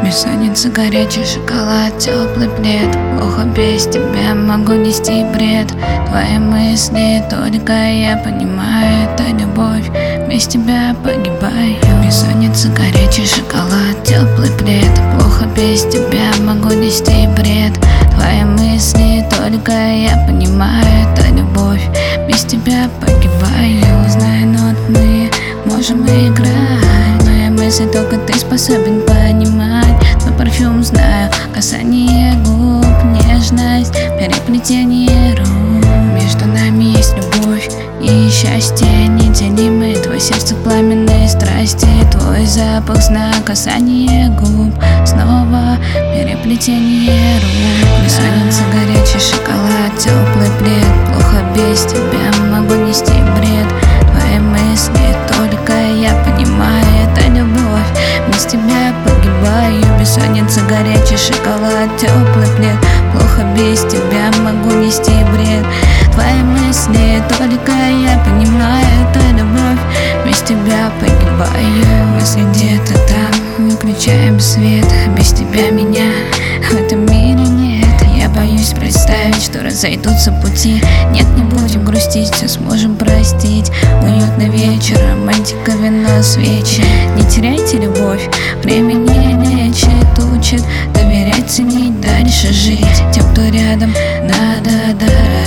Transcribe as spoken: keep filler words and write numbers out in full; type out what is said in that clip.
Бессонница, горячий шоколад, теплый плед. Плохо без тебя, могу нести бред. Твои мысли, только я понимаю, это любовь. Без тебя погибаю. Бессонница, горячий шоколад, теплый плед. Плохо без тебя, могу нести бред. Твои мысли, только я понимаю, это любовь. Без тебя погибаю. Знаю, нот мы можем играть. Мои мысли только ты способен понимать. Твой парфюм знаю, касание губ, нежность, переплетение рук. Между нами есть любовь и счастье неделимые. Твое сердце пламенные страсти, твой запах знак, касание губ, снова переплетение рук. Бессонница, горячий шоколад, теплый плед. Плохо без тебя, могу нести бред. Твои мысли, только я понимаю, это любовь. Без тебя погибаю. Бессонница, горячий шоколад, теплый плед. Плохо без тебя, могу нести бред. Твои мысли, только я понимаю, это любовь. Без тебя погибаю. Мысли где-то там, выключаем свет. Без тебя меня в этом мире нет. Я боюсь представить, что разойдутся пути. Нет, не будем грустить, все сможем простить. Уютный вечер, романтика, вино, свечи. Не теряйте любовь, время не лечит, учит доверять, ценить, дальше жить. Тем, кто рядом, да-да-да.